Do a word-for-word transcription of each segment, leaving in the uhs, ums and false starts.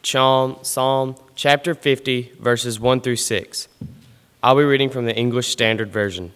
Psalm, Psalm chapter fifty, verses one through six. I'll be reading from the English Standard Version.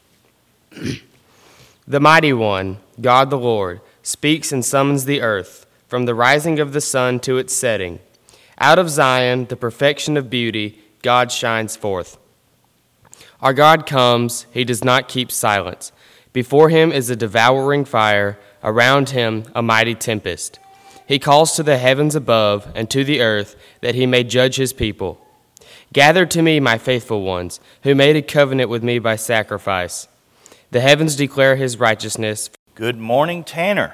The Mighty One, God the Lord, speaks and summons the earth, from the rising of the sun to its setting. Out of Zion, the perfection of beauty, God shines forth. Our God comes, he does not keep silence. Before him is a devouring fire, around him a mighty tempest. He calls to the heavens above and to the earth that he may judge his people. Gather to me, my faithful ones, who made a covenant with me by sacrifice. The heavens declare his righteousness. Good morning, Tanner.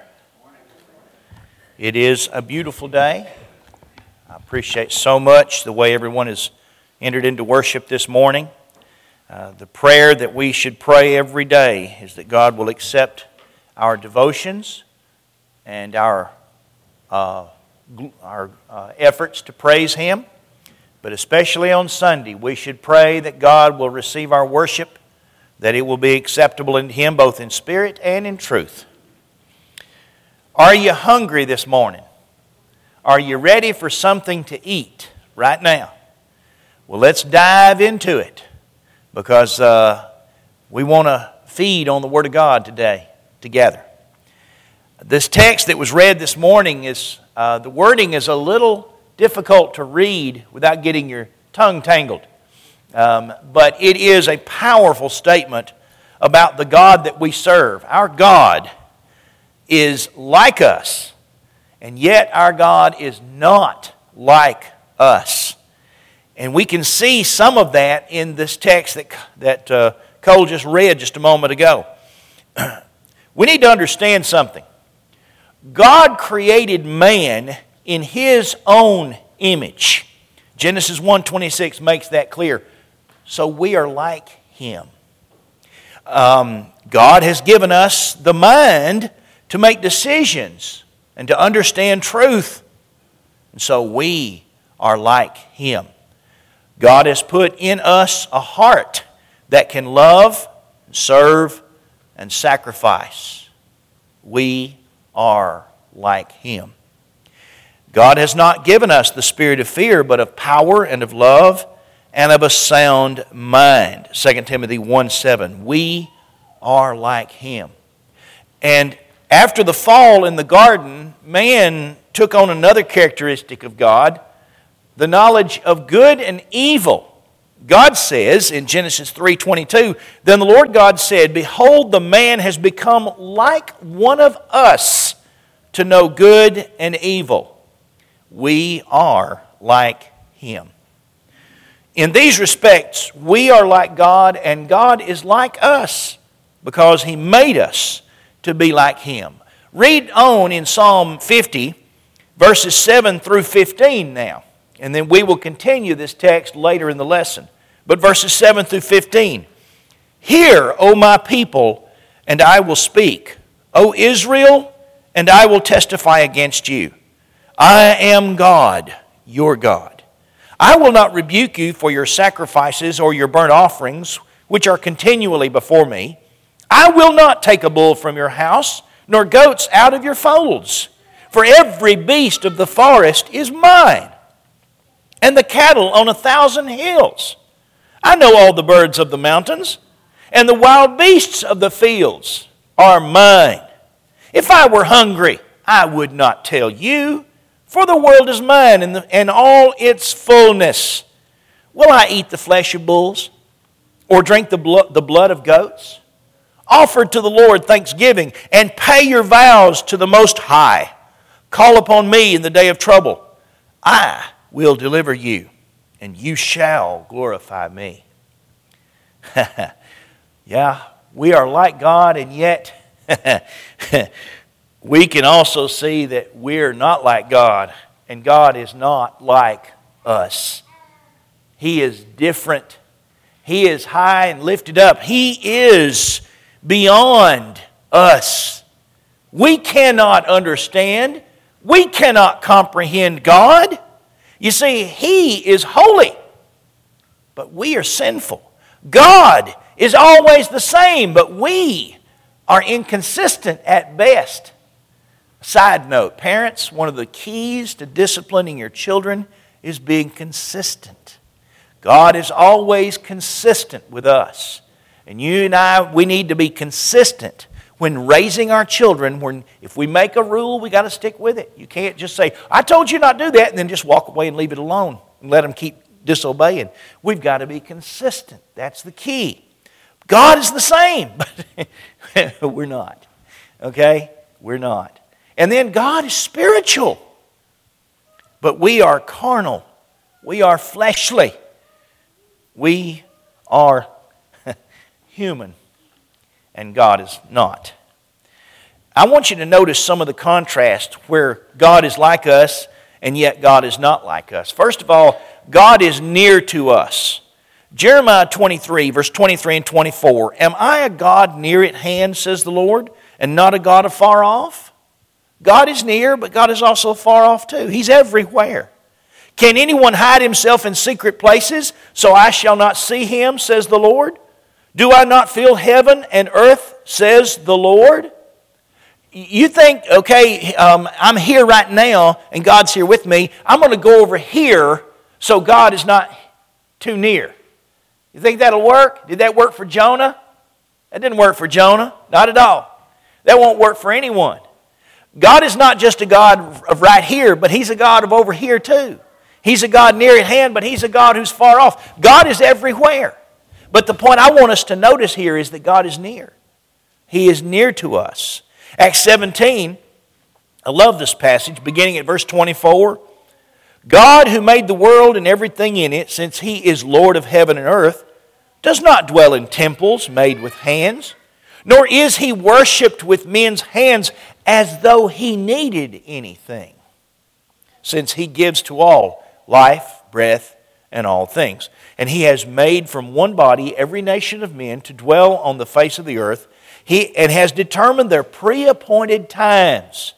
It is a beautiful day. I appreciate so much the way everyone has entered into worship this morning. Uh, the prayer that we should pray every day is that God will accept our devotions and our uh, our uh, efforts to praise Him. But especially on Sunday, we should pray that God will receive our worship, that it will be acceptable in Him both in spirit and in truth. Are you hungry this morning? Are you ready for something to eat right now? Well, let's dive into it because uh, we want to feed on the Word of God today together. This text that was read this morning, is uh, the wording is a little difficult to read without getting your tongue tangled. Um, but it is a powerful statement about the God that we serve. Our God is like us, and yet our God is not like us. And we can see some of that in this text that, that uh, Cole just read just a moment ago. We need to understand something. God created man in His own image. Genesis one twenty-six makes that clear. So we are like Him. Um, God has given us the mind to make decisions and to understand truth. And so we are like Him. God has put in us a heart that can love, serve, and sacrifice. We are like Him. God has not given us the spirit of fear, but of power and of love and of a sound mind. Second Timothy one seven. We are like Him. And after the fall in the garden, man took on another characteristic of God, the knowledge of good and evil. God says in Genesis three twenty-two, Then the Lord God said, Behold, the man has become like one of us to know good and evil. We are like Him. In these respects, we are like God, and God is like us because He made us to be like Him. Read on in Psalm fifty, verses seven through fifteen now. And then we will continue this text later in the lesson. But verses seven through fifteen. Hear, O my people, and I will speak. O Israel, and I will testify against you. I am God, your God. I will not rebuke you for your sacrifices or your burnt offerings, which are continually before me. I will not take a bull from your house, nor goats out of your folds. For every beast of the forest is mine, and the cattle on a thousand hills. I know all the birds of the mountains, and the wild beasts of the fields are mine. If I were hungry, I would not tell you, for the world is mine and, the, and all its fullness. Will I eat the flesh of bulls, or drink the blood, the blood of goats? Offer to the Lord thanksgiving, and pay your vows to the Most High. Call upon me in the day of trouble. I will deliver you, and you shall glorify me. Yeah, we are like God, and yet we can also see that we're not like God, and God is not like us. He is different. He is high and lifted up. He is beyond us. We cannot understand. We cannot comprehend God. You see, He is holy, but we are sinful. God is always the same, but we are inconsistent at best. Side note, parents, one of the keys to disciplining your children is being consistent. God is always consistent with us. And you and I, we need to be consistent when raising our children. When, if we make a rule, we got to stick with it. You can't just say, I told you not to do that, and then just walk away and leave it alone and let them keep disobeying. We've got to be consistent. That's the key. God is the same, but we're not. Okay? We're not. And then God is spiritual, but we are carnal. We are fleshly. We are human, and God is not. I want you to notice some of the contrast where God is like us and yet God is not like us. First of all, God is near to us. Jeremiah twenty-three, verse twenty-three and twenty-four. Am I a God near at hand, says the Lord, and not a God afar off? God is near, but God is also far off too. He's everywhere. Can anyone hide himself in secret places, so I shall not see him, says the Lord? Do I not fill heaven and earth, says the Lord? You think, okay, um, I'm here right now, and God's here with me. I'm going to go over here so God is not too near. You think that'll work? Did that work for Jonah? That didn't work for Jonah. Not at all. That won't work for anyone. God is not just a God of right here, but He's a God of over here too. He's a God near at hand, but He's a God who's far off. God is everywhere. But the point I want us to notice here is that God is near. He is near to us. Acts seventeen, I love this passage, beginning at verse twenty-four. God who made the world and everything in it, since He is Lord of heaven and earth, does not dwell in temples made with hands, nor is He worshipped with men's hands as though He needed anything, since He gives to all life, breath, and all things. And He has made from one body every nation of men to dwell on the face of the earth, He and has determined their pre-appointed times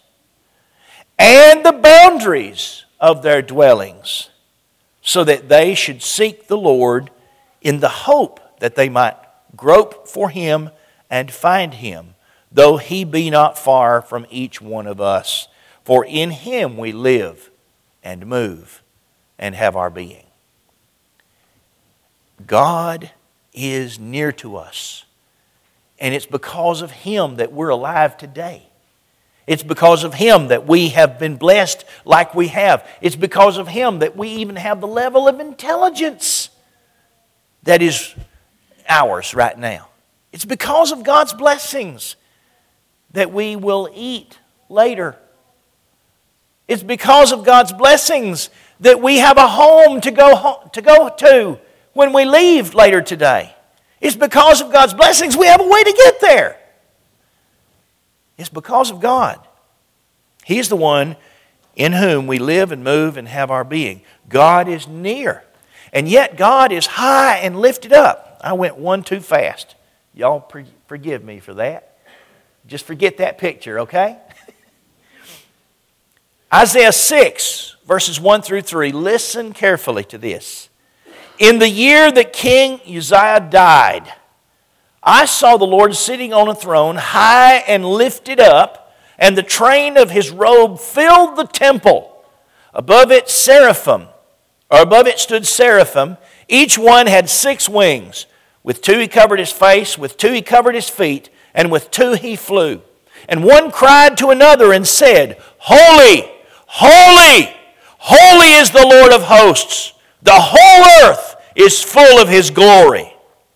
and the boundaries of their dwellings, so that they should seek the Lord in the hope that they might grope for Him and find Him, though He be not far from each one of us. For in Him we live and move and have our being. God is near to us. And it's because of Him that we're alive today. It's because of Him that we have been blessed like we have. It's because of Him that we even have the level of intelligence that is ours right now. It's because of God's blessings that we will eat later. It's because of God's blessings that we have a home to go home, to go to when we leave later today. It's because of God's blessings we have a way to get there. It's because of God. He's the one in whom we live and move and have our being. God is near. And yet God is high and lifted up. I went one too fast. Y'all forgive me for that. Just forget that picture, okay? Isaiah six, verses one through three. Listen carefully to this. In the year that King Uzziah died, I saw the Lord sitting on a throne, high and lifted up, and the train of His robe filled the temple. Above it seraphim, or above it stood seraphim. Each one had six wings. With two He covered His face, with two He covered His feet, and with two He flew. And one cried to another and said, Holy, holy, holy is the Lord of hosts. The whole earth is full of His glory.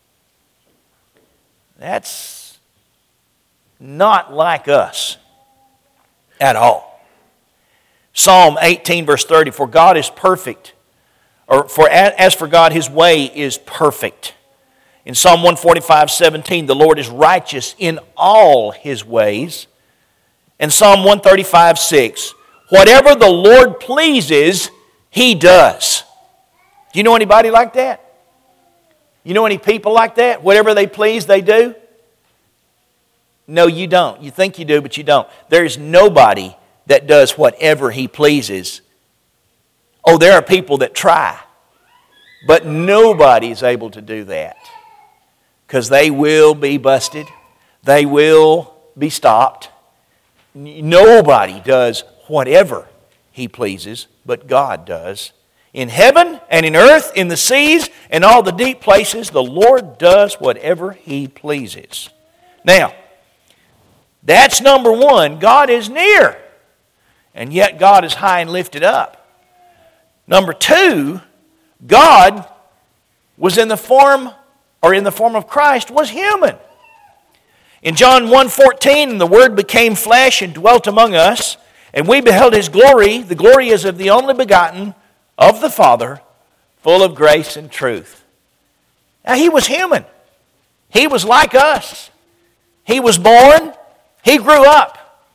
That's not like us at all. Psalm eighteen, verse thirty, for God is perfect, or for as for God, His way is perfect. In Psalm one forty-five, seventeen, the Lord is righteous in all His ways. And Psalm one thirty-five, six, whatever the Lord pleases, He does. Do you know anybody like that? You know any people like that? Whatever they please, they do? No, you don't. You think you do, but you don't. There's nobody that does whatever he pleases. Oh, there are people that try, but nobody's able to do that because they will be busted. They will be stopped. Nobody does whatever He pleases, but God does. In heaven and in earth, in the seas, and all the deep places, the Lord does whatever He pleases. Now, that's number one. God is near, and yet God is high and lifted up. Number two, God was in the form, or in the form of Christ, was human. In John one fourteen, and the Word became flesh and dwelt among us, and we beheld His glory. The glory is of the only begotten of the Father, full of grace and truth. Now, He was human. He was like us. He was born. He grew up.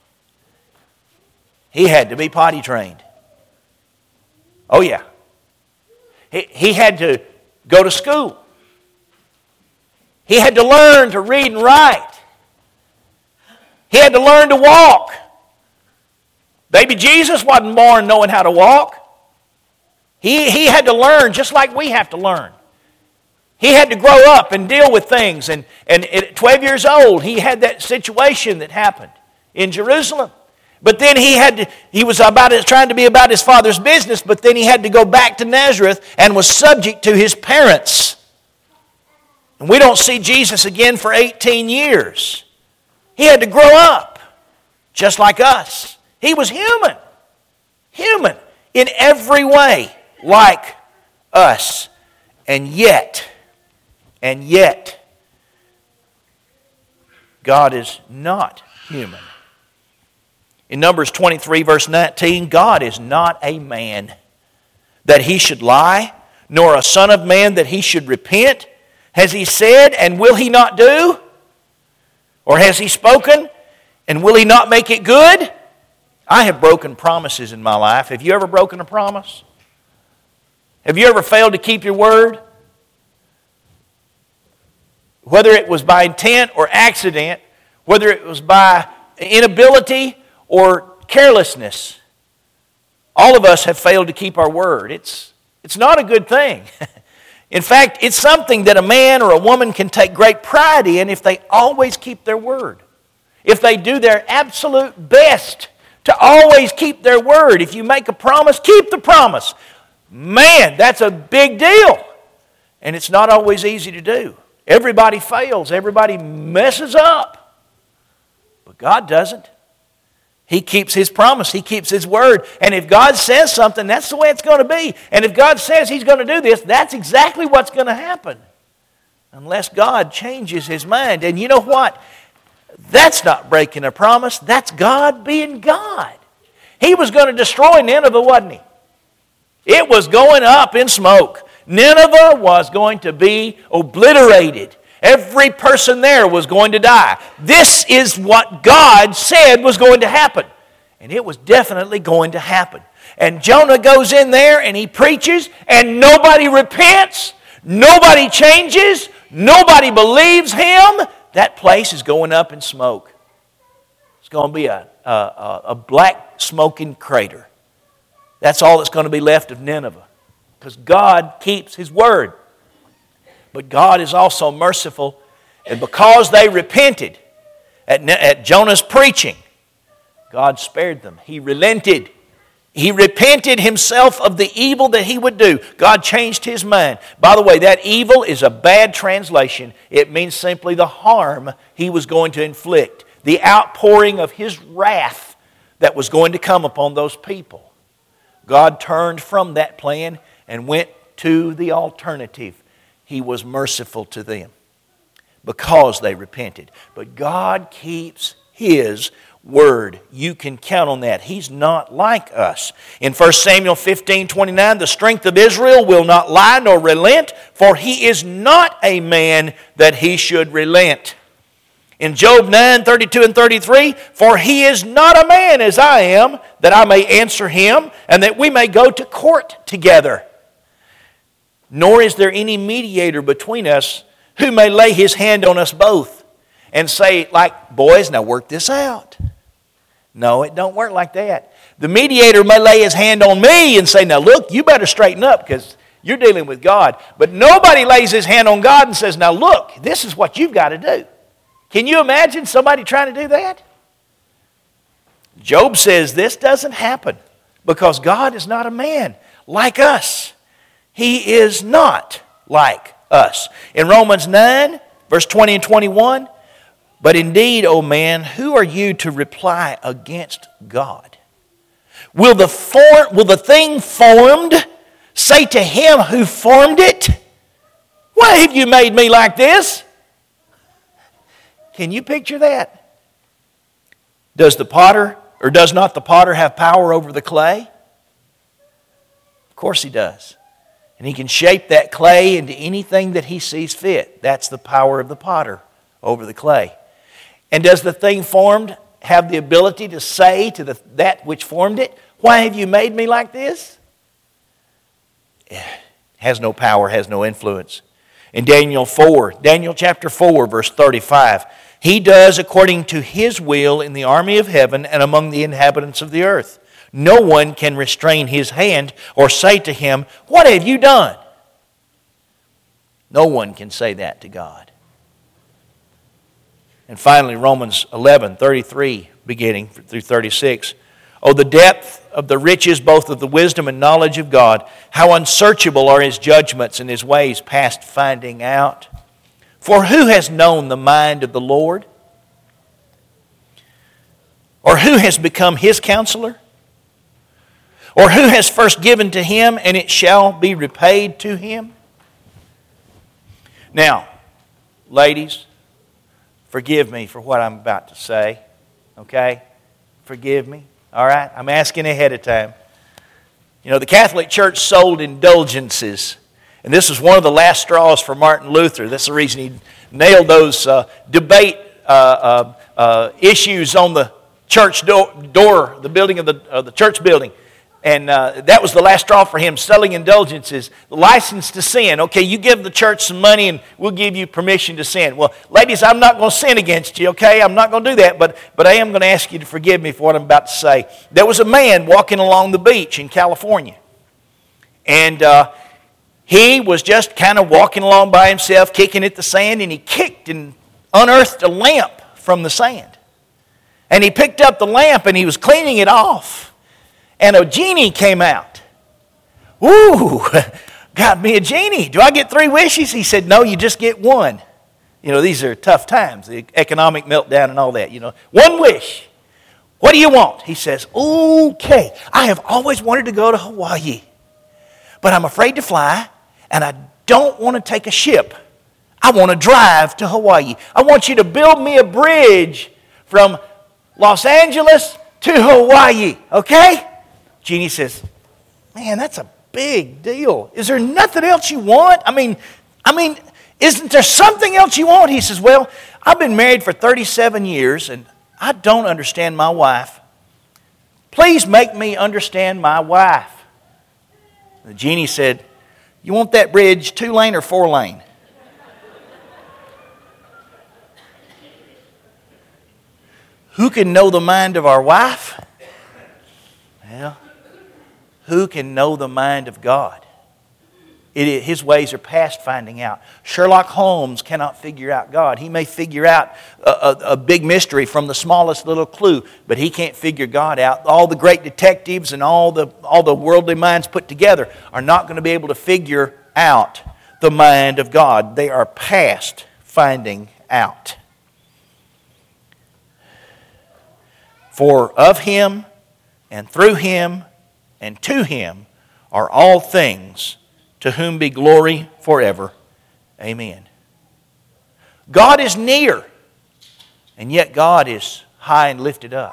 He had to be potty trained. Oh yeah. He, he had to go to school. He had to learn to read and write. He had to learn to walk. Baby Jesus wasn't born knowing how to walk. He, he had to learn just like we have to learn. He had to grow up and deal with things. And, and at twelve years old, he had that situation that happened in Jerusalem. But then he had to, he was about it, trying to be about his father's business, but then he had to go back to Nazareth and was subject to his parents. And we don't see Jesus again for eighteen years. He had to grow up just like us. He was human. Human in every way like us. And yet, and yet, God is not human. In Numbers twenty-three, verse nineteen, God is not a man that He should lie, nor a son of man that He should repent. Has He said, and will He not do? Or has He spoken, and will He not make it good? I have broken promises in my life. Have you ever broken a promise? Have you ever failed to keep your word? Whether it was by intent or accident, whether it was by inability or carelessness, all of us have failed to keep our word. It's, it's not a good thing. In fact, it's something that a man or a woman can take great pride in if they always keep their word. If they do their absolute best to always keep their word. If you make a promise, keep the promise. Man, that's a big deal. And it's not always easy to do. Everybody fails. Everybody messes up. But God doesn't. He keeps His promise. He keeps His word. And if God says something, that's the way it's going to be. And if God says He's going to do this, that's exactly what's going to happen. Unless God changes His mind. And you know what? That's not breaking a promise. That's God being God. He was going to destroy Nineveh, wasn't He? It was going up in smoke. Nineveh was going to be obliterated. Every person there was going to die. This is what God said was going to happen. And it was definitely going to happen. And Jonah goes in there and he preaches and nobody repents. Nobody changes. Nobody believes him. That place is going up in smoke. It's going to be a, a, a black smoking crater. That's all that's going to be left of Nineveh. Because God keeps His word. But God is also merciful. And because they repented at, at Jonah's preaching, God spared them. He relented. He repented Himself of the evil that He would do. God changed His mind. By the way, that evil is a bad translation. It means simply the harm He was going to inflict. The outpouring of His wrath that was going to come upon those people. God turned from that plan and went to the alternative. He was merciful to them because they repented. But God keeps His word. You can count on that. He's not like us. In First Samuel fifteen twenty-nine, the strength of Israel will not lie nor relent, for He is not a man that He should relent. In Job nine thirty-two and thirty-three, for He is not a man as I am, that I may answer Him, and that we may go to court together. Nor is there any mediator between us who may lay his hand on us both and say, like, boys, now work this out. No, it don't work like that. The mediator may lay his hand on me and say, now look, you better straighten up because you're dealing with God. But nobody lays his hand on God and says, now look, this is what you've got to do. Can you imagine somebody trying to do that? Job says this doesn't happen because God is not a man like us. He is not like us. In Romans nine, verse twenty and twenty-one, but indeed, O man, who are you to reply against God? Will the, form, will the thing formed say to him who formed it, why have you made me like this? Can you picture that? Does the potter, or does not the potter have power over the clay? Of course he does. And he can shape that clay into anything that he sees fit. That's the power of the potter over the clay. And does the thing formed have the ability to say to the, that which formed it, why have you made me like this? It has no power, has no influence. In Daniel four, Daniel chapter four, verse thirty-five, he does according to his will in the army of heaven and among the inhabitants of the earth. No one can restrain his hand or say to him, what have you done? No one can say that to God. And finally, Romans eleven, thirty-three, beginning through thirty-six. Oh, the depth of the riches both of the wisdom and knowledge of God. How unsearchable are his judgments and his ways past finding out. For who has known the mind of the Lord? Or who has become his counselor? Or who has first given to him, and it shall be repaid to him? Now, ladies, forgive me for what I'm about to say. Okay? Forgive me. All right? I'm asking ahead of time. You know, the Catholic Church sold indulgences. And this was one of the last straws for Martin Luther. That's the reason he nailed those uh, debate uh, uh, uh, issues on the church door, door the building of the, uh, the church building. And uh, that was the last straw for him, selling indulgences. The license to sin. Okay, you give the church some money and we'll give you permission to sin. Well, ladies, I'm not going to sin against you, okay? I'm not going to do that, but, but I am going to ask you to forgive me for what I'm about to say. There was a man walking along the beach in California. And uh, he was just kind of walking along by himself, kicking at the sand, and he kicked and unearthed a lamp from the sand. And he picked up the lamp and he was cleaning it off. And a genie came out. Ooh, got me a genie. Do I get three wishes? He said, no, you just get one. You know, these are tough times, the economic meltdown and all that. You know, one wish. What do you want? He says, okay, I have always wanted to go to Hawaii, but I'm afraid to fly, and I don't want to take a ship. I want to drive to Hawaii. I want you to build me a bridge from Los Angeles to Hawaii, okay? Genie says, man, that's a big deal. Is there nothing else you want? I mean, I mean, isn't there something else you want? He says, well, I've been married for thirty-seven years and I don't understand my wife. Please make me understand my wife. The genie said, you want that bridge two lane or four lane? Who can know the mind of our wife? Well, who can know the mind of God? It, his ways are past finding out. Sherlock Holmes cannot figure out God. He may figure out a, a, a big mystery from the smallest little clue, but he can't figure God out. All the great detectives and all the, all the worldly minds put together are not going to be able to figure out the mind of God. They are past finding out. For of him and through him and to him are all things, to whom be glory forever. Amen. God is near, and yet God is high and lifted up.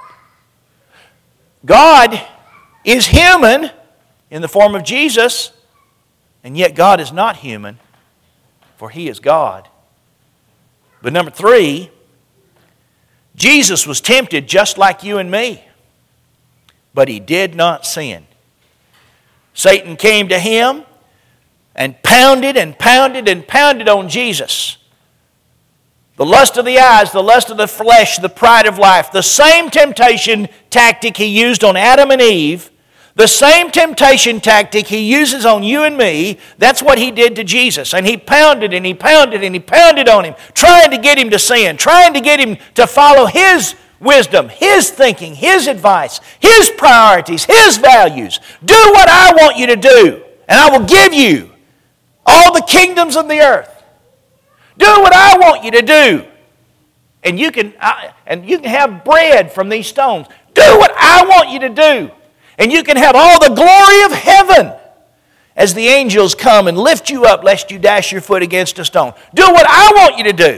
God is human in the form of Jesus, and yet God is not human, for he is God. But number three, Jesus was tempted just like you and me, but he did not sin. Satan came to him and pounded and pounded and pounded on Jesus. The lust of the eyes, the lust of the flesh, the pride of life, the same temptation tactic he used on Adam and Eve, the same temptation tactic he uses on you and me, that's what he did to Jesus. And he pounded and he pounded and he pounded on him, trying to get him to sin, trying to get him to follow his wisdom, His thinking, His advice, His priorities, His values. Do what I want you to do, and I will give you all the kingdoms of the earth. Do what I want you to do, and you can I, and you can have bread from these stones. Do what I want you to do, and you can have all the glory of heaven as the angels come and lift you up lest you dash your foot against a stone. Do what I want you to do.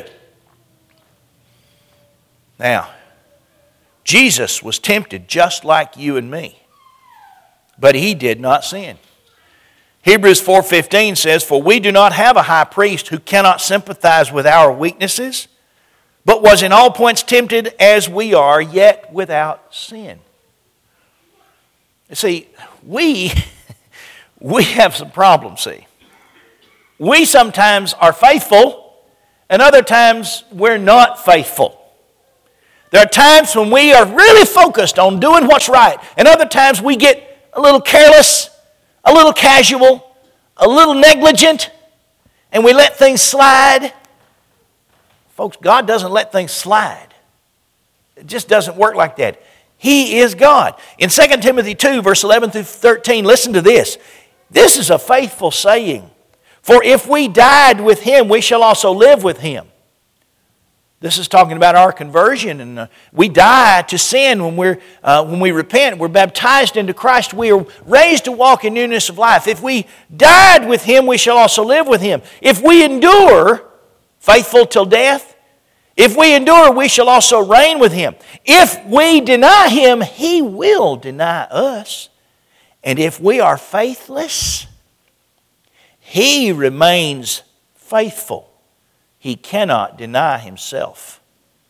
Now, Jesus was tempted just like you and me, but He did not sin. Hebrews four fifteen says, "For we do not have a high priest who cannot sympathize with our weaknesses, but was in all points tempted as we are, yet without sin." You see, we, we have some problems, see. We sometimes are faithful, and other times we're not faithful. There are times when we are really focused on doing what's right, and other times we get a little careless, a little casual, a little negligent, and we let things slide. Folks, God doesn't let things slide. It just doesn't work like that. He is God. In Second Timothy two, verse eleven through thirteen, listen to this. This is a faithful saying. "For if we died with Him, we shall also live with Him." This is talking about our conversion, and uh, we die to sin when we're uh, when we repent. We're baptized into Christ. We are raised to walk in newness of life. If we died with Him, we shall also live with Him. If we endure, faithful till death, if we endure, we shall also reign with Him. If we deny Him, He will deny us. And if we are faithless, He remains faithful. He cannot deny Himself.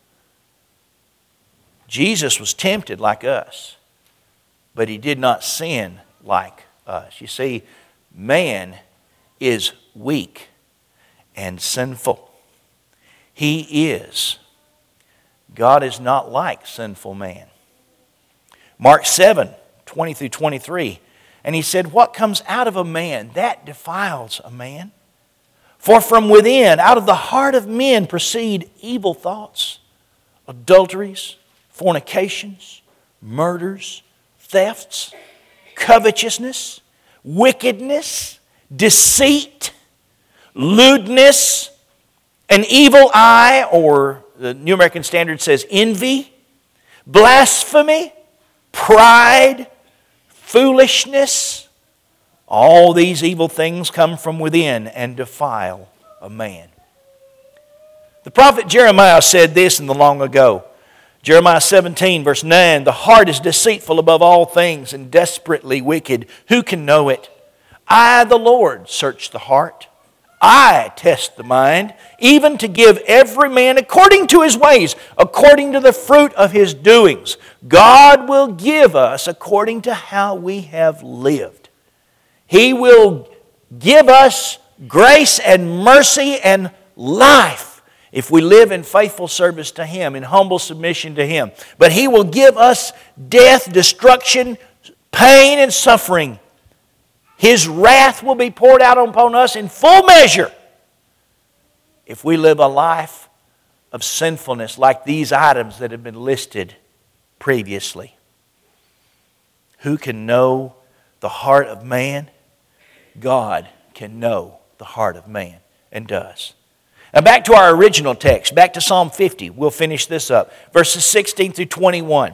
Jesus was tempted like us, but He did not sin like us. You see, man is weak and sinful. He is. God is not like sinful man. Mark seven, twenty through twenty-three. And He said, "What comes out of a man, that defiles a man. For from within, out of the heart of men, proceed evil thoughts, adulteries, fornications, murders, thefts, covetousness, wickedness, deceit, lewdness, an evil eye," or the New American Standard says envy, blasphemy, pride, foolishness. All these evil things come from within and defile a man. The prophet Jeremiah said this in the long ago. Jeremiah seventeen, verse nine, "The heart is deceitful above all things and desperately wicked. Who can know it? I, the Lord, search the heart. I test the mind, even to give every man according to his ways, according to the fruit of his doings. God will give us according to how we have lived. He will give us grace and mercy and life if we live in faithful service to Him, in humble submission to Him. But He will give us death, destruction, pain, and suffering. His wrath will be poured out upon us in full measure if we live a life of sinfulness like these items that have been listed previously. Who can know the heart of man? God can know the heart of man, and does. Now back to our original text, back to Psalm fifty. We'll finish this up. Verses sixteen through twenty-one.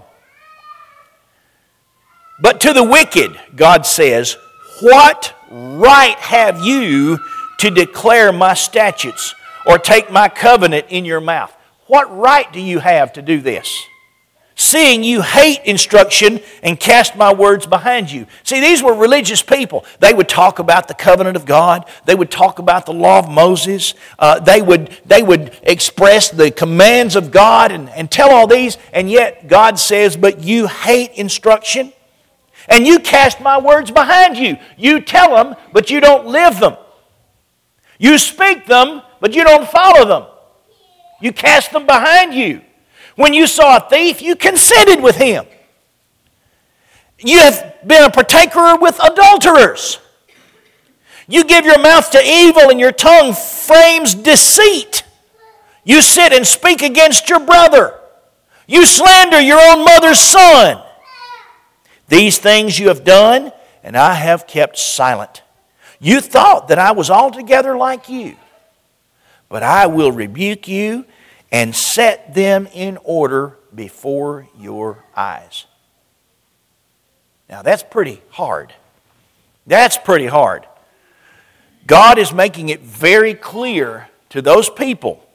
"But to the wicked," God says, "what right have you to declare my statutes or take my covenant in your mouth?" What right do you have to do this? "Seeing you hate instruction and cast my words behind you." See, these were religious people. They would talk about the covenant of God. They would talk about the law of Moses. Uh, they would they would express the commands of God and, and tell all these. And yet God says, "But you hate instruction and you cast my words behind you." You tell them, but you don't live them. You speak them, but you don't follow them. You cast them behind you. When you saw a thief, you consented with him. You have been a partaker with adulterers. You give your mouth to evil and your tongue frames deceit. You sit and speak against your brother. You slander your own mother's son. These things you have done, and I have kept silent. You thought that I was altogether like you, but I will rebuke you and set them in order before your eyes. Now that's pretty hard. That's pretty hard. God is making it very clear to those people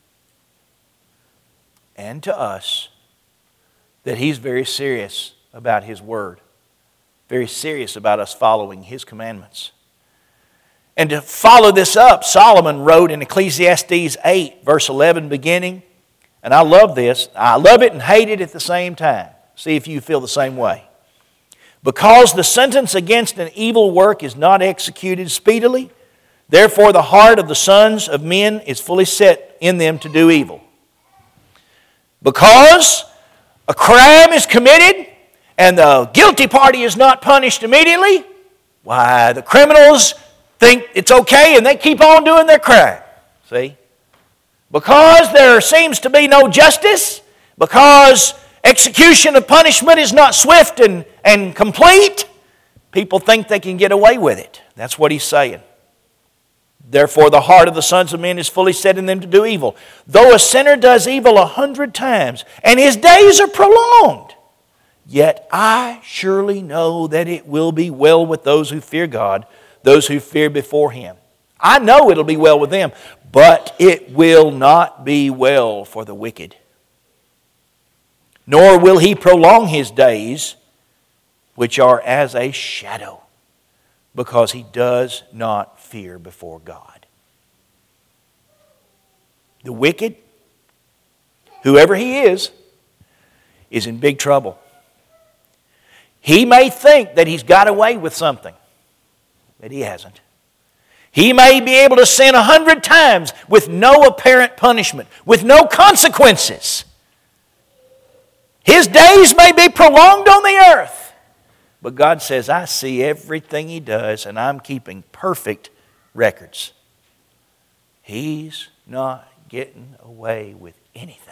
and to us that He's very serious about His Word. Very serious about us following His commandments. And to follow this up, Solomon wrote in Ecclesiastes eight, verse eleven beginning, and I love this. I love it and hate it at the same time. See if you feel the same way. Because the sentence against an evil work is not executed speedily, therefore the heart of the sons of men is fully set in them to do evil. Because a crime is committed and the guilty party is not punished immediately, why, the criminals think it's okay and they keep on doing their crime. See? Because there seems to be no justice, because execution of punishment is not swift and, and complete, people think they can get away with it. That's what he's saying. Therefore the heart of the sons of men is fully set in them to do evil. Though a sinner does evil a hundred times, and his days are prolonged, yet I surely know that it will be well with those who fear God, those who fear before Him. I know it'll be well with them, but it will not be well for the wicked. Nor will he prolong his days, which are as a shadow, because he does not fear before God. The wicked, whoever he is, is in big trouble. He may think that he's got away with something, but he hasn't. He may be able to sin a hundred times with no apparent punishment, with no consequences. His days may be prolonged on the earth, but God says, I see everything he does and I'm keeping perfect records. He's not getting away with anything.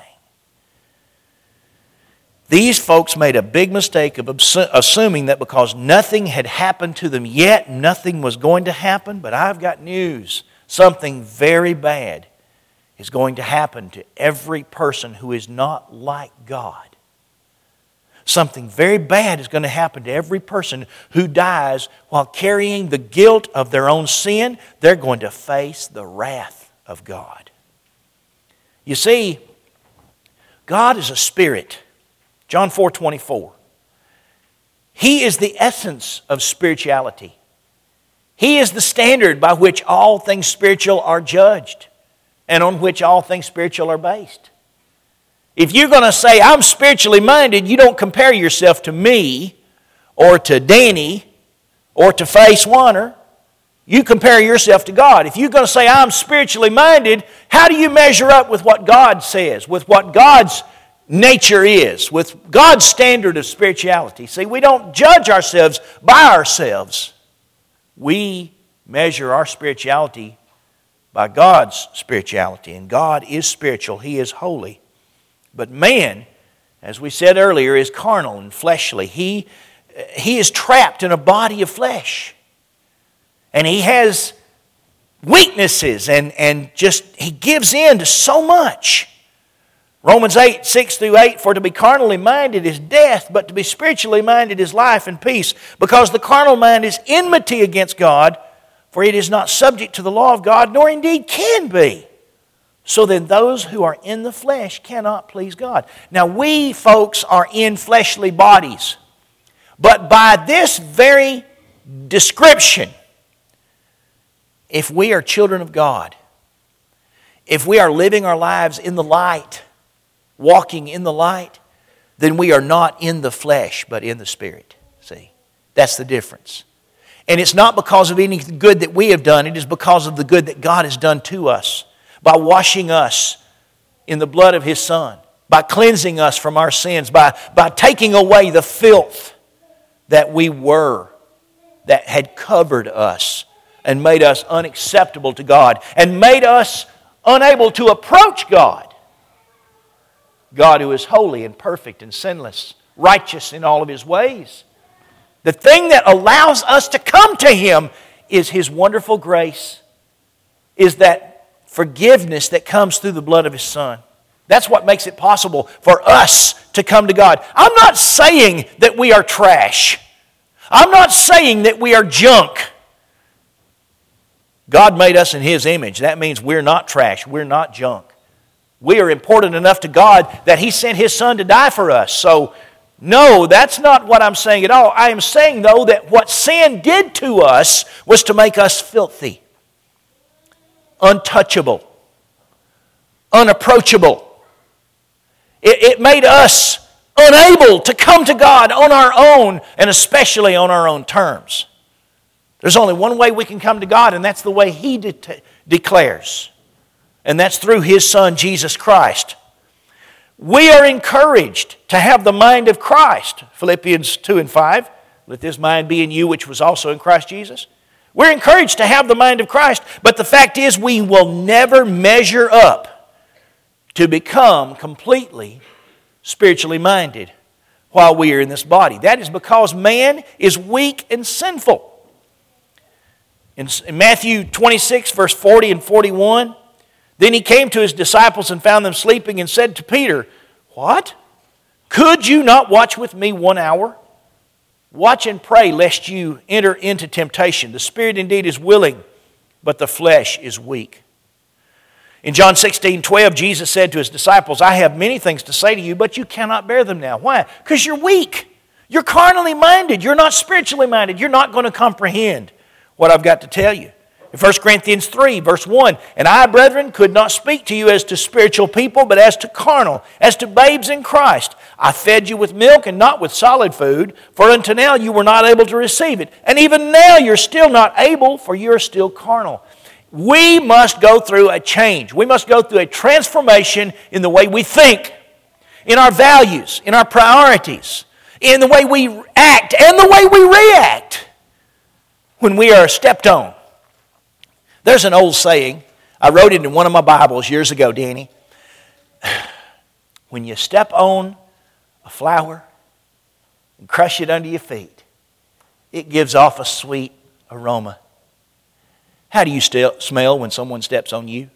These folks made a big mistake of assuming that because nothing had happened to them yet, nothing was going to happen. But I've got news. Something very bad is going to happen to every person who is not like God. Something very bad is going to happen to every person who dies while carrying the guilt of their own sin. They're going to face the wrath of God. You see, God is a spirit. John four twenty-four. He is the essence of spirituality. He is the standard by which all things spiritual are judged and on which all things spiritual are based. If you're going to say, I'm spiritually minded, you don't compare yourself to me or to Danny or to Face Warner. You compare yourself to God. If you're going to say, I'm spiritually minded, how do you measure up with what God says, with what God's nature is, with God's standard of spirituality? See, we don't judge ourselves by ourselves. We measure our spirituality by God's spirituality. And God is spiritual. He is holy. But man, as we said earlier, is carnal and fleshly. He, he is trapped in a body of flesh. And he has weaknesses and, and just, he gives in to so much. Romans eight, six through eight, for to be carnally minded is death, but to be spiritually minded is life and peace. Because the carnal mind is enmity against God, for it is not subject to the law of God, nor indeed can be. So then those who are in the flesh cannot please God. Now we, folks, are in fleshly bodies. But by this very description, if we are children of God, if we are living our lives in the light, walking in the light, then we are not in the flesh, but in the Spirit. See, that's the difference. And it's not because of any good that we have done. It is because of the good that God has done to us by washing us in the blood of His Son, by cleansing us from our sins, by, by taking away the filth that we were, that had covered us and made us unacceptable to God and made us unable to approach God. God who is holy and perfect and sinless, righteous in all of His ways. The thing that allows us to come to Him is His wonderful grace, is that forgiveness that comes through the blood of His Son. That's what makes it possible for us to come to God. I'm not saying that we are trash. I'm not saying that we are junk. God made us in His image. That means we're not trash. We're not junk. We are important enough to God that He sent His Son to die for us. So, no, that's not what I'm saying at all. I am saying, though, that what sin did to us was to make us filthy, untouchable, unapproachable. It, it made us unable to come to God on our own, and especially on our own terms. There's only one way we can come to God, and that's the way He de- declares. And that's through His Son, Jesus Christ. We are encouraged to have the mind of Christ. Philippians two and five, let this mind be in you which was also in Christ Jesus. We're encouraged to have the mind of Christ, but the fact is we will never measure up to become completely spiritually minded while we are in this body. That is because man is weak and sinful. In Matthew twenty-six, verse forty and forty-one, then He came to His disciples and found them sleeping and said to Peter, "What? Could you not watch with me one hour? Watch and pray lest you enter into temptation. The spirit indeed is willing, but the flesh is weak." In John sixteen, twelve, Jesus said to His disciples, "I have many things to say to you, but you cannot bear them now." Why? Because you're weak. You're carnally minded. You're not spiritually minded. You're not going to comprehend what I've got to tell you. In First Corinthians three, verse one, "And I, brethren, could not speak to you as to spiritual people, but as to carnal, as to babes in Christ. I fed you with milk and not with solid food, for until now you were not able to receive it. And even now you're still not able, for you are still carnal." We must go through a change. We must go through a transformation in the way we think, in our values, in our priorities, in the way we act, and the way we react when we are stepped on. There's an old saying, I wrote it in one of my Bibles years ago, Danny. When you step on a flower and crush it under your feet, it gives off a sweet aroma. How do you still smell when someone steps on you?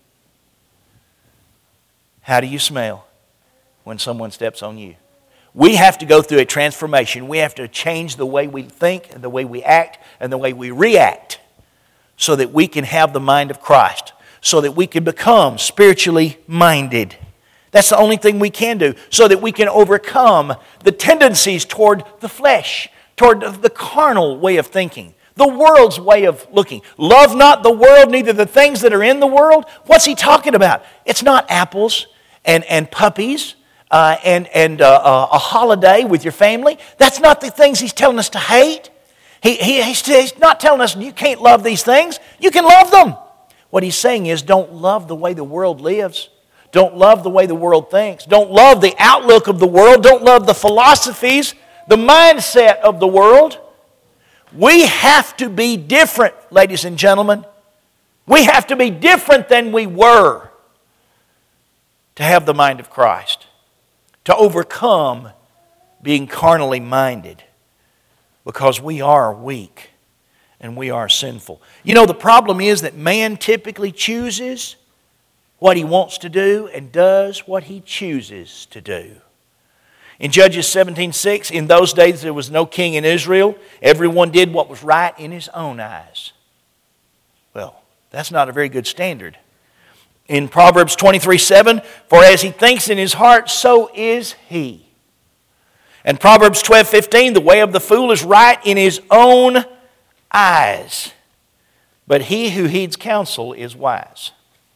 How do you smell when someone steps on you? We have to go through a transformation. We have to change the way we think and the way we act and the way we react so that we can have the mind of Christ, so that we can become spiritually minded. That's the only thing we can do, so that we can overcome the tendencies toward the flesh, toward the carnal way of thinking, the world's way of looking. Love not the world, neither the things that are in the world. What's he talking about? It's not apples and, and puppies uh, and, and uh, uh, a holiday with your family. That's not the things he's telling us to hate. He, he, he's not telling us you can't love these things. You can love them. What he's saying is don't love the way the world lives. Don't love the way the world thinks. Don't love the outlook of the world. Don't love the philosophies, the mindset of the world. We have to be different, ladies and gentlemen. We have to be different than we were to have the mind of Christ, to overcome being carnally minded, because we are weak and we are sinful. You know, the problem is that man typically chooses what he wants to do and does what he chooses to do. In Judges seventeen six, in those days there was no king in Israel. Everyone did what was right in his own eyes. Well, that's not a very good standard. In Proverbs twenty-three seven, for as he thinks in his heart, so is he. And Proverbs twelve fifteen, the way of the fool is right in his own eyes, but he who heeds counsel is wise.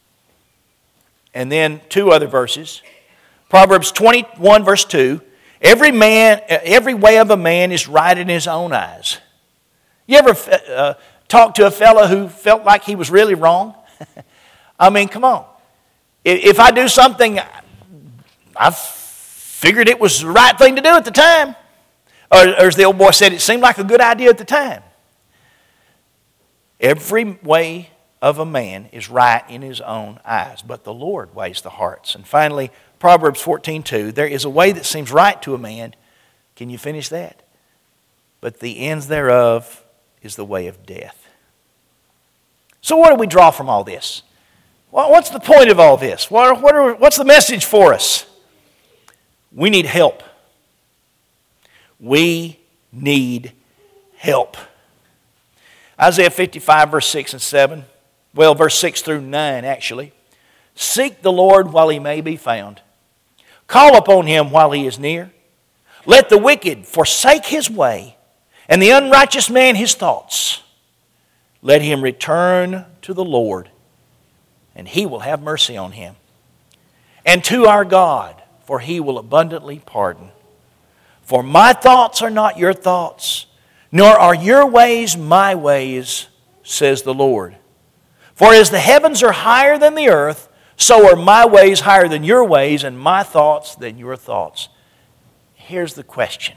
And then two other verses. Proverbs twenty-one verse two, every man, every way of a man is right in his own eyes. You ever uh, talk to a fellow who felt like he was really wrong? I mean, come on. If I do something, I figured it was the right thing to do at the time. Or, or as the old boy said, it seemed like a good idea at the time. Every way of a man is right in his own eyes, but the Lord weighs the hearts. And finally, Proverbs fourteen two, there is a way that seems right to a man. Can you finish that? But the ends thereof is the way of death. So what do we draw from all this? Well, what's the point of all this? What, what are, what's the message for us? We need help. We need help. Isaiah fifty-five, verse six and seven. Well, verse six through nine, actually. Seek the Lord while he may be found. Call upon him while he is near. Let the wicked forsake his way, and the unrighteous man his thoughts. Let him return to the Lord, and he will have mercy on him. And to our God, for he will abundantly pardon. For my thoughts are not your thoughts, nor are your ways my ways, says the Lord. For as the heavens are higher than the earth, so are my ways higher than your ways, and my thoughts than your thoughts. Here's the question.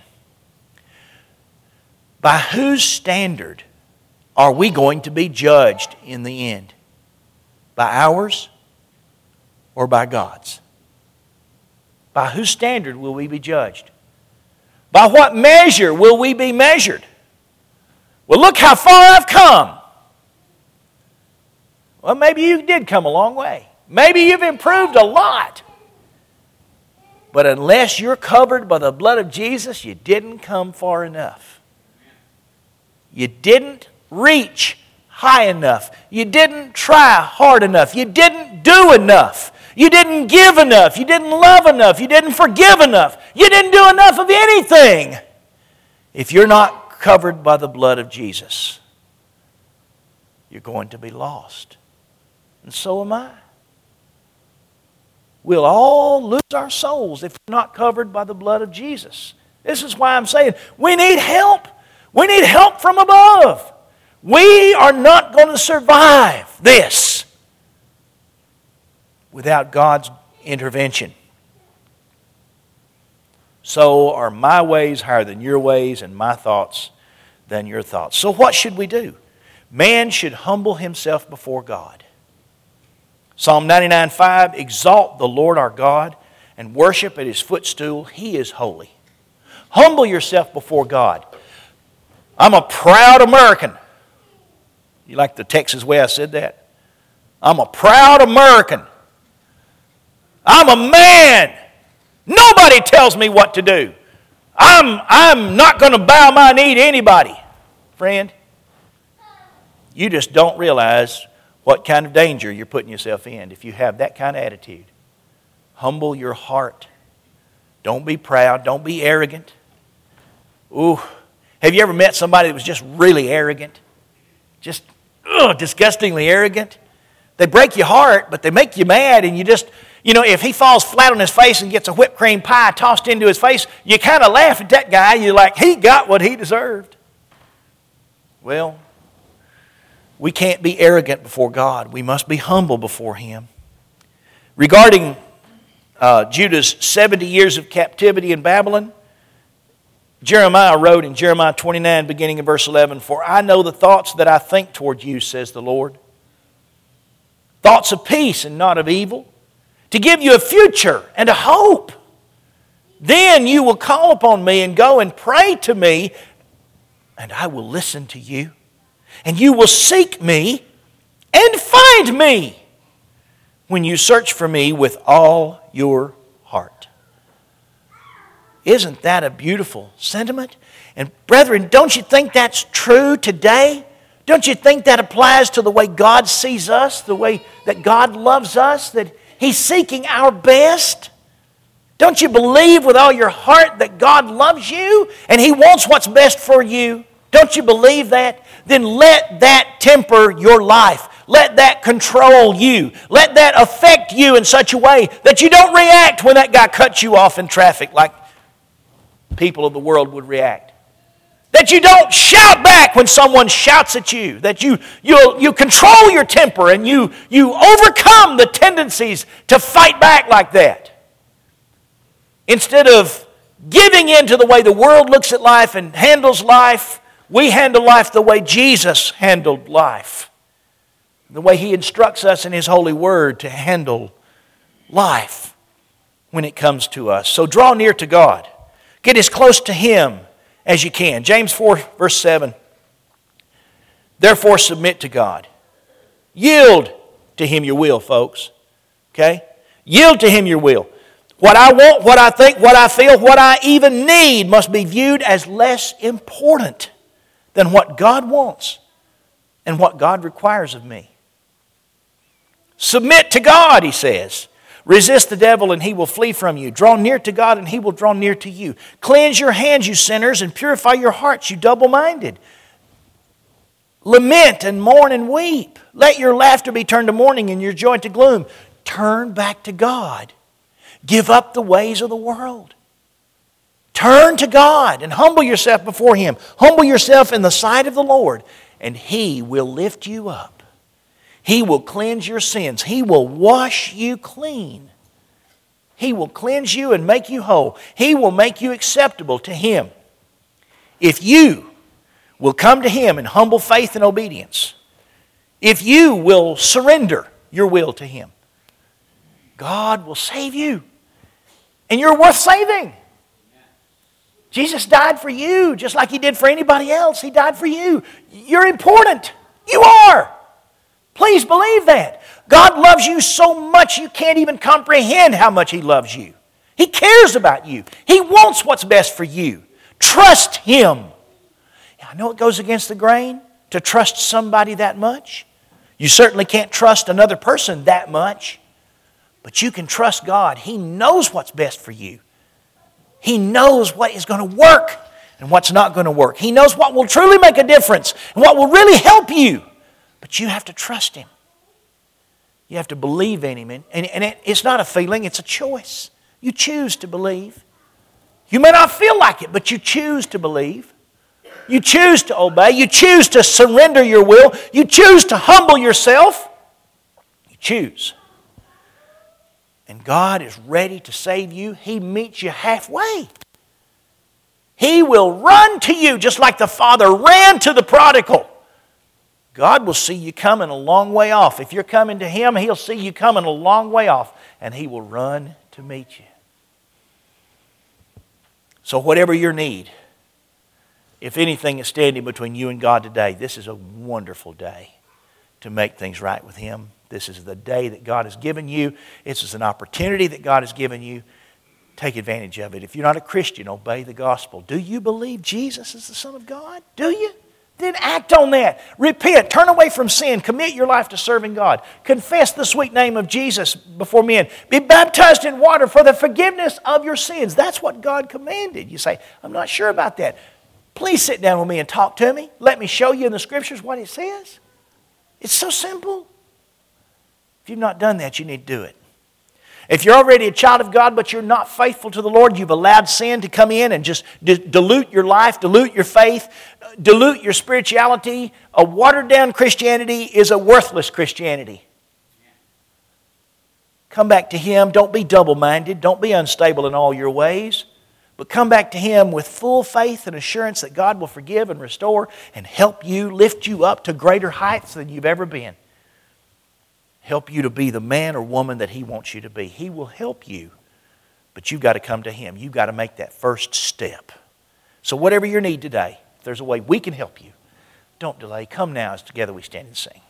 By whose standard are we going to be judged in the end? By ours or by God's? By whose standard will we be judged? By what measure will we be measured? Well, look how far I've come. Well, maybe you did come a long way. Maybe you've improved a lot. But unless you're covered by the blood of Jesus, you didn't come far enough. You didn't reach high enough. You didn't try hard enough. You didn't do enough. You didn't give enough. You didn't love enough. You didn't forgive enough. You didn't do enough of anything. If you're not covered by the blood of Jesus, you're going to be lost. And so am I. We'll all lose our souls if we're not covered by the blood of Jesus. This is why I'm saying we need help. We need help from above. We are not going to survive this without God's intervention. So are my ways higher than your ways, and my thoughts than your thoughts. So what should we do? Man should humble himself before God. Psalm ninety-nine five, exalt the Lord our God and worship at his footstool. He is holy. Humble yourself before God. I'm a proud American. You like the Texas way I said that? I'm a proud American. I'm a man. Nobody tells me what to do. I'm, I'm not going to bow my knee to anybody. Friend, you just don't realize what kind of danger you're putting yourself in if you have that kind of attitude. Humble your heart. Don't be proud. Don't be arrogant. Ooh, have you ever met somebody that was just really arrogant? Just ugh, disgustingly arrogant? They break your heart, but they make you mad, and you just, you know, if he falls flat on his face and gets a whipped cream pie tossed into his face, you kind of laugh at that guy. You're like, he got what he deserved. Well, we can't be arrogant before God. We must be humble before him. Regarding uh, Judah's seventy years of captivity in Babylon, Jeremiah wrote in Jeremiah twenty-nine, beginning in verse eleven, For I know the thoughts that I think toward you, says the Lord. Thoughts of peace and not of evil, to give you a future and a hope. Then you will call upon me and go and pray to me, and I will listen to you. And you will seek me and find me when you search for me with all your heart. Isn't that a beautiful sentiment? And brethren, don't you think that's true today? Don't you think that applies to the way God sees us, the way that God loves us, that he's seeking our best? Don't you believe with all your heart that God loves you and he wants what's best for you? Don't you believe that? Then let that temper your life. Let that control you. Let that affect you in such a way that you don't react when that guy cuts you off in traffic like people of the world would react. That you don't shout back when someone shouts at you. That you, you, you control your temper and you, you overcome the tendencies to fight back like that. Instead of giving in to the way the world looks at life and handles life, we handle life the way Jesus handled life. the way He instructs us in His holy word to handle life when it comes to us. So draw near to God. Get as close to Him as you can. James four, verse seven. Therefore submit to God. Yield to Him your will, folks. Okay? Yield to Him your will. What I want, what I think, what I feel, what I even need must be viewed as less important than what God wants and what God requires of me. Submit to God, He says. Resist the devil and he will flee from you. Draw near to God and He will draw near to you. Cleanse your hands, you sinners, and purify your hearts, you double-minded. Lament and mourn and weep. Let your laughter be turned to mourning and your joy to gloom. Turn back to God. Give up the ways of the world. Turn to God and humble yourself before Him. Humble yourself in the sight of the Lord, and He will lift you up. He will cleanse your sins. He will wash you clean. He will cleanse you and make you whole. He will make you acceptable to Him. If you will come to Him in humble faith and obedience, if you will surrender your will to Him, God will save you. And you're worth saving. Jesus died for you just like He did for anybody else. He died for you. You're important. You are. Please believe that. God loves you so much you can't even comprehend how much He loves you. He cares about you. He wants what's best for you. Trust Him. I know it goes against the grain to trust somebody that much. You certainly can't trust another person that much. But you can trust God. He knows what's best for you. He knows what is going to work and what's not going to work. He knows what will truly make a difference and what will really help you. But you have to trust Him. You have to believe in Him. And, and, and it, it's not a feeling, it's a choice. You choose to believe. You may not feel like it, but you choose to believe. You choose to obey. You choose to surrender your will. You choose to humble yourself. You choose. And God is ready to save you. He meets you halfway. He will run to you just like the Father ran to the prodigal. God will see you coming a long way off. If you're coming to Him, He'll see you coming a long way off, and He will run to meet you. So whatever your need, if anything is standing between you and God today, this is a wonderful day to make things right with Him. This is the day that God has given you. This is an opportunity that God has given you. Take advantage of it. If you're not a Christian, obey the gospel. Do you believe Jesus is the Son of God? Do you? Then act on that. Repent. Turn away from sin. Commit your life to serving God. Confess the sweet name of Jesus before men. Be baptized in water for the forgiveness of your sins. That's what God commanded. You say, I'm not sure about that. Please sit down with me and talk to me. Let me show you in the Scriptures what it says. It's so simple. If you've not done that, you need to do it. If you're already a child of God, but you're not faithful to the Lord, you've allowed sin to come in and just d- dilute your life, dilute your faith, dilute your spirituality. A watered-down Christianity is a worthless Christianity. Come back to Him. Don't be double-minded. Don't be unstable in all your ways. But come back to Him with full faith and assurance that God will forgive and restore and help you, lift you up to greater heights than you've ever been. Help you to be the man or woman that He wants you to be. He will help you, but you've got to come to Him. You've got to make that first step. So whatever your need today, if there's a way we can help you, don't delay. Come now as together we stand and sing.